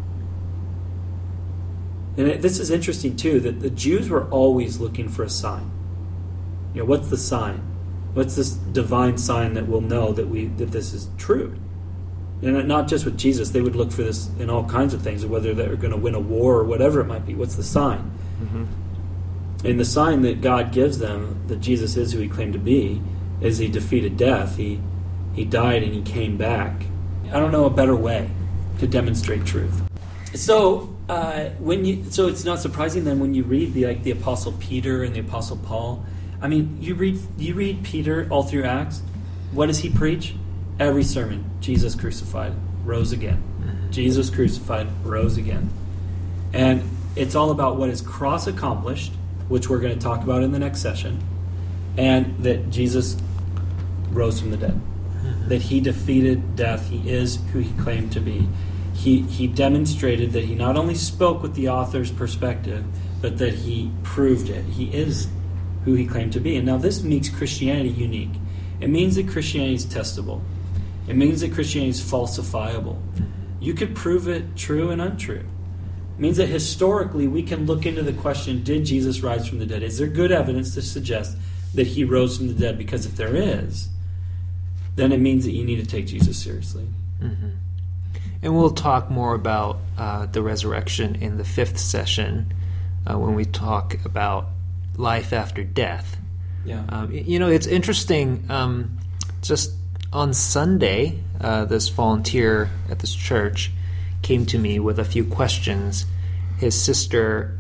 And this is interesting, too, that the Jews were always looking for a sign. What's the sign? What's this divine sign that we'll know that this is true? And not just with Jesus, they would look for this in all kinds of things, whether they're going to win a war or whatever it might be. What's the sign? Mm-hmm. And the sign that God gives them, that Jesus is who he claimed to be, is he defeated death. He died and he came back. I don't know a better way to demonstrate truth. So it's not surprising then when you read the Apostle Peter and the Apostle Paul. I mean, you read Peter all through Acts. What does he preach? Every sermon, Jesus crucified, rose again. Jesus crucified, rose again. And it's all about what is cross accomplished, which we're going to talk about in the next session, and that Jesus rose from the dead. That he defeated death. He is who he claimed to be. He demonstrated that he not only spoke with the author's perspective, but that he proved it. He is who he claimed to be. And now this makes Christianity unique. It means that Christianity is testable. It means that Christianity is falsifiable. You could prove it true and untrue. It means that historically we can look into the question, did Jesus rise from the dead? Is there good evidence to suggest that he rose from the dead? Because if there is, then it means that you need to take Jesus seriously.
Mm-hmm. And we'll talk more about the resurrection in the 5th session when we talk about life after death.
Yeah.
It's interesting. Just on Sunday, this volunteer at this church came to me with a few questions. His sister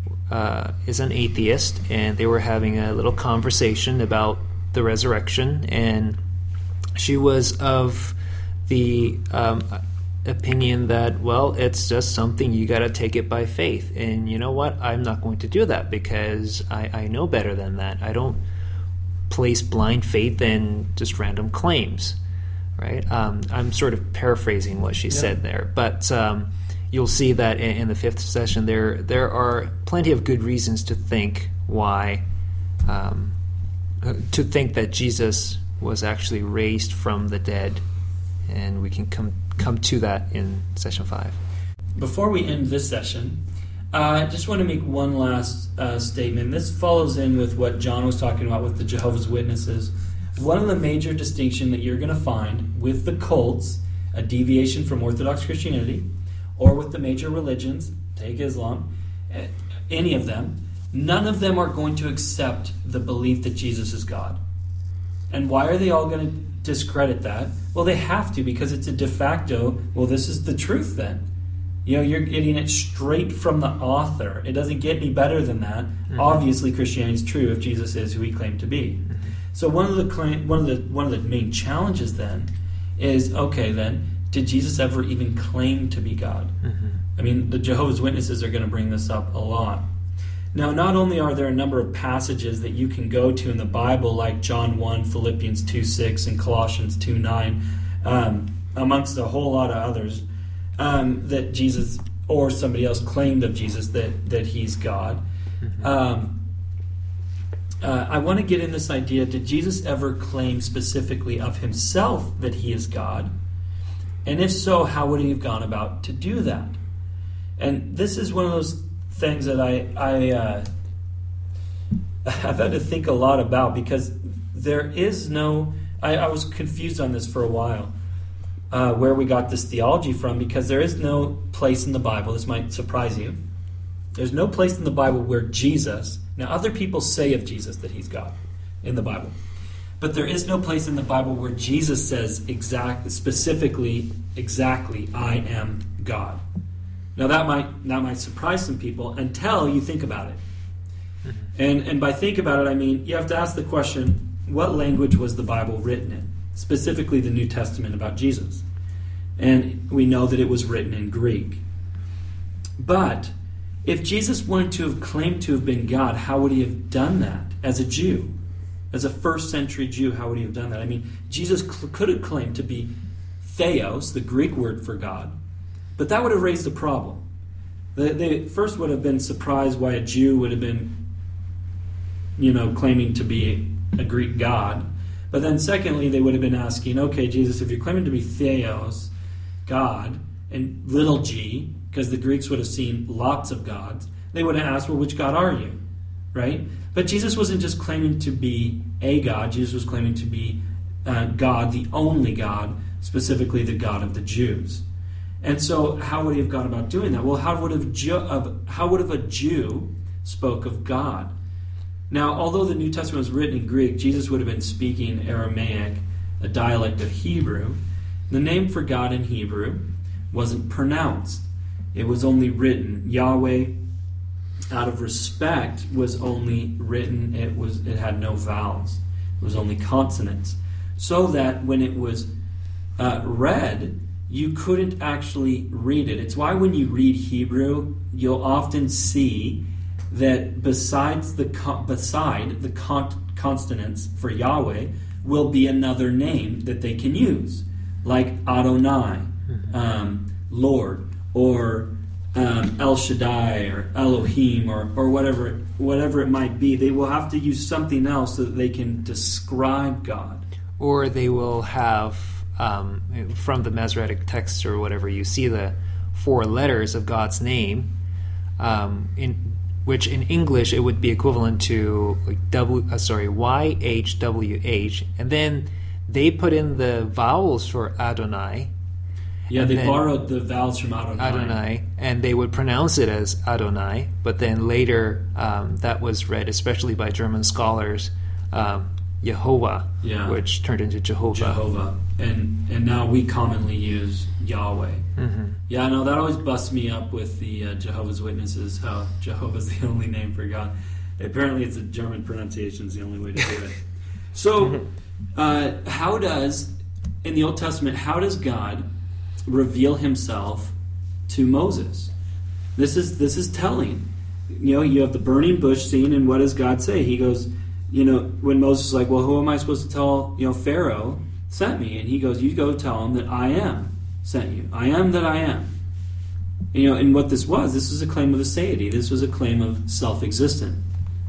is an atheist, and they were having a little conversation about the resurrection, and she was of the opinion that, well, it's just something you got to take it by faith. And you know what? I'm not going to do that because I know better than that. I don't place blind faith in just random claims, right? I'm sort of paraphrasing what she said there, but you'll see that in the 5th session there are plenty of good reasons to think that Jesus was actually raised from the dead, and we can come to that in session 5.
Before we end this session, I just want to make one last statement. This follows in with what John was talking about with the Jehovah's Witnesses. One of the major distinctions that you're going to find with the cults, a deviation from Orthodox Christianity, or with the major religions, take Islam, any of them, none of them are going to accept the belief that Jesus is God. And why are they all going to discredit that? Well, they have to, because it's a de facto, well, this is the truth then. You're getting it straight from the author. It doesn't get any better than that. Mm-hmm. Obviously, Christianity is true if Jesus is who he claimed to be. Mm-hmm. So one of the main challenges then is, okay, then, did Jesus ever even claim to be God? Mm-hmm. I mean, the Jehovah's Witnesses are going to bring this up a lot. Now, not only are there a number of passages that you can go to in the Bible, like John 1, Philippians 2:6, and Colossians 2:9, amongst a whole lot of others, that Jesus or somebody else claimed of Jesus that he's God. Mm-hmm. I want to get in this idea, did Jesus ever claim specifically of himself that he is God? And if so, how would he have gone about to do that? And this is one of those things that I've had to think a lot about, because there is no... I was confused on this for a while, where we got this theology from, because there is no place in the Bible, this might surprise you, there's no place in the Bible where Jesus... Now, other people say of Jesus that he's God in the Bible, but there is no place in the Bible where Jesus says specifically, I am God. Now, that might surprise some people until you think about it. Mm-hmm. And by think about it, I mean, you have to ask the question, what language was the Bible written in? Specifically the New Testament about Jesus. And we know that it was written in Greek. But if Jesus wanted to have claimed to have been God, how would he have done that as a Jew? As a first century Jew, how would he have done that? I mean, Jesus could have claimed to be theos, the Greek word for God, but that would have raised a problem. They first would have been surprised why a Jew would have been, claiming to be a Greek god. But then secondly, they would have been asking, okay, Jesus, if you're claiming to be Theos, God, and little g, because the Greeks would have seen lots of gods, they would have asked, well, which God are you? Right? But Jesus wasn't just claiming to be a God. Jesus was claiming to be God, the only God, specifically the God of the Jews. And so how would he have gone about doing that? Well, how would have a Jew spoke of God? Now, although the New Testament was written in Greek, Jesus would have been speaking Aramaic, a dialect of Hebrew. The name for God in Hebrew wasn't pronounced. It was only written. Yahweh, out of respect, was only written. It had no vowels. It was only consonants. So that when it was read, you couldn't actually read it. It's why when you read Hebrew, you'll often see that beside the consonants for Yahweh will be another name that they can use, like Adonai, Lord, or El Shaddai, or Elohim, or whatever it might be. They will have to use something else so that they can describe God.
Or they will have, from the Masoretic text or whatever, you see the 4 letters of God's name, which in English it would be equivalent to like YHWH, and then they put in the vowels for Adonai.
Yeah, they borrowed the vowels from Adonai.
And they would pronounce it as Adonai, but then later that was read, especially by German scholars, Yehovah, which turned into Jehovah.
And now we commonly use Yahweh.
Mm-hmm.
Yeah, no, that always busts me up with the Jehovah's Witnesses, how Jehovah's the only name for God. Apparently it's a German pronunciation is the only way to do it. So, how does, in the Old Testament, how does God reveal himself to Moses? This is telling. You have the burning bush scene, and what does God say? He goes, when Moses is like, well, who am I supposed to tell, Pharaoh sent me? And he goes, you go tell him that I am sent you. I am that I am. And what this was a claim of aseity. This was a claim of self-existence,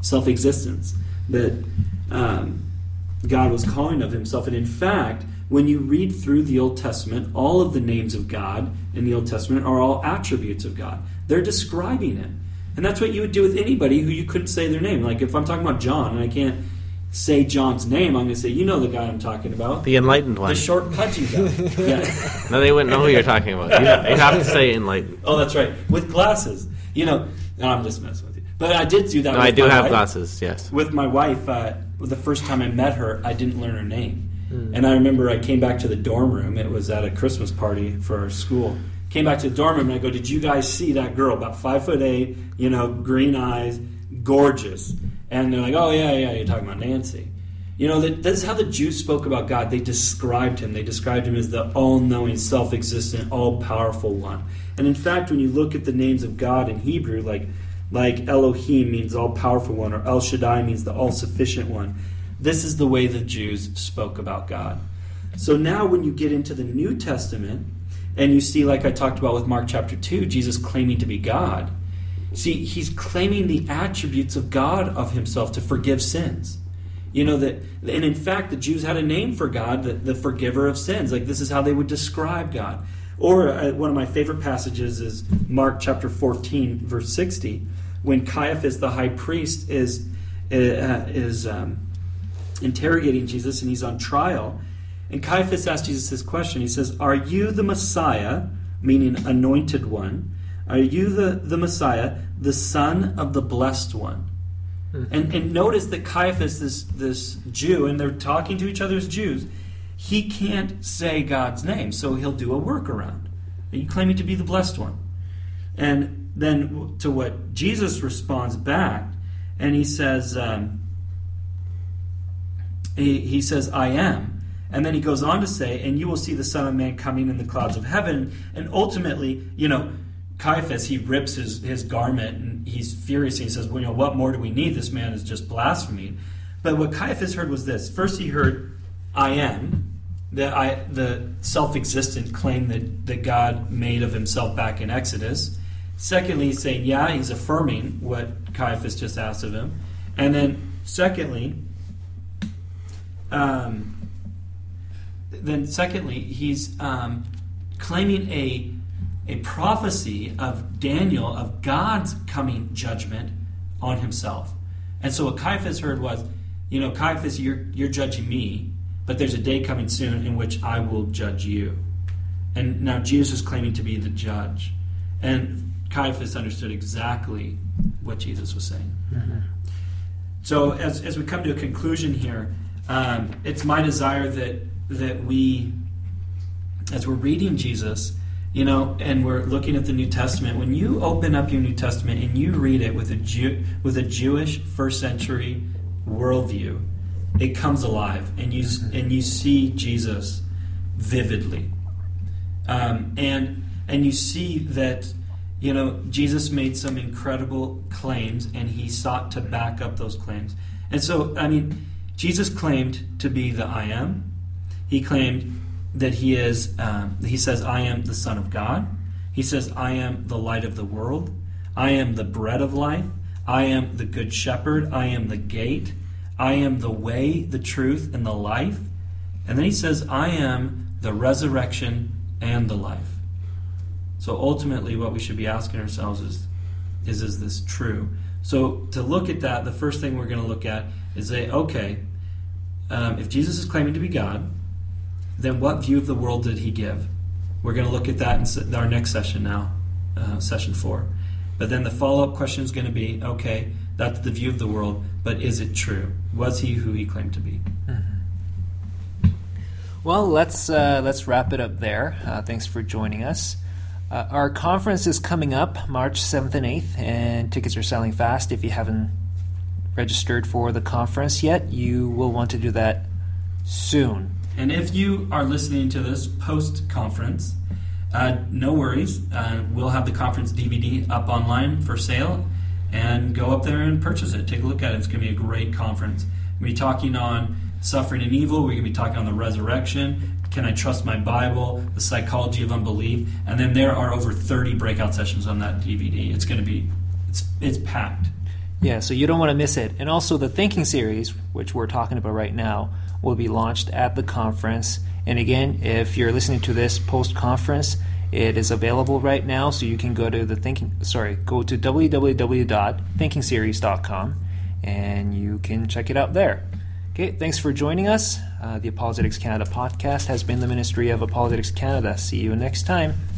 that God was calling of himself. And in fact, when you read through the Old Testament, all of the names of God in the Old Testament are all attributes of God. They're describing him. And that's what you would do with anybody who you couldn't say their name. Like if I'm talking about John and I can't say John's name, I'm going to say, the guy I'm talking about.
The enlightened one.
The short, pudgy guy. Yeah.
No, they wouldn't know who you're talking about. You have to say enlightened.
Oh, that's right. With glasses. No, I'm just messing with you. But I did do that with
I do
my
have
wife.
Glasses, yes.
With my wife, the first time I met her, I didn't learn her name. And I remember I came back to the dorm room. It was at a Christmas party for our school. Came back to the dorm room and I go, did you guys see that girl, about 5'8", green eyes, gorgeous? And they're like, oh, yeah, you're talking about Nancy. That's how the Jews spoke about God. They described him. They described him as the all-knowing, self-existent, all-powerful one. And in fact, when you look at the names of God in Hebrew, like Elohim means all-powerful one, or El Shaddai means the all-sufficient one, this is the way the Jews spoke about God. So now when you get into the New Testament, and you see, like I talked about with Mark chapter 2, Jesus claiming to be God. See, he's claiming the attributes of God of himself to forgive sins. And in fact, the Jews had a name for God, the forgiver of sins. Like this is how they would describe God. Or one of my favorite passages is Mark chapter 14, verse 60, when Caiaphas, the high priest, is interrogating Jesus and he's on trial. And Caiaphas asked Jesus this question. He says, are you the Messiah, meaning anointed one? Are you the Messiah, the Son of the Blessed One? Mm-hmm. And notice that Caiaphas, this Jew, and they're talking to each other as Jews, he can't say God's name, so he'll do a workaround. Are you claiming to be the Blessed One? And then to what Jesus responds back, and he says, he says, I am. And then he goes on to say, and you will see the Son of Man coming in the clouds of heaven. And ultimately, Caiaphas, he rips his garment and he's furious. And he says, well, what more do we need? This man is just blaspheming. But what Caiaphas heard was this. First he heard, I am, the self-existent claim that God made of himself back in Exodus. Secondly, he's saying, he's affirming what Caiaphas just asked of him. And then secondly, secondly, he's claiming a prophecy of Daniel, of God's coming judgment on himself. And so what Caiaphas heard was, Caiaphas, you're judging me, but there's a day coming soon in which I will judge you. And now Jesus is claiming to be the judge. And Caiaphas understood exactly what Jesus was saying. Mm-hmm. So as we come to a conclusion here, it's my desire that we, as we're reading Jesus, and we're looking at the New Testament, when you open up your New Testament and you read it with a Jewish first century worldview, it comes alive, and you see Jesus vividly, and you see that Jesus made some incredible claims, and he sought to back up those claims. And so, Jesus claimed to be the I Am. He claimed that he is, he says, I am the Son of God. He says, I am the light of the world. I am the bread of life. I am the good shepherd. I am the gate. I am the way, the truth, and the life. And then he says, I am the resurrection and the life. So ultimately what we should be asking ourselves is this true? So to look at that, the first thing we're going to look at is say, okay, if Jesus is claiming to be God, then what view of the world did he give? We're going to look at that in our next session now, session 4. But then the follow-up question is going to be, okay, that's the view of the world, but is it true? Was he who he claimed to be?
Mm-hmm. Well, let's wrap it up there. Thanks for joining us. Our conference is coming up March 7th and 8th, and tickets are selling fast. If you haven't registered for the conference yet, you will want to do that soon.
And if you are listening to this post-conference, no worries. We'll have the conference DVD up online for sale, and go up there and purchase it. Take a look at it. It's going to be a great conference. We're going to be talking on suffering and evil. We're going to be talking on the resurrection. Can I trust my Bible? The psychology of unbelief. And then there are over 30 breakout sessions on that DVD. It's going to be, it's packed.
Yeah, so you don't want to miss it. And also the Thinking series, which we're talking about right now, will be launched at the conference. And again, if you're listening to this post-conference, it is available right now, so you can go to www.thinkingseries.com and you can check it out there. Okay, thanks for joining us. The Apologetics Canada podcast has been the ministry of Apologetics Canada. See you next time.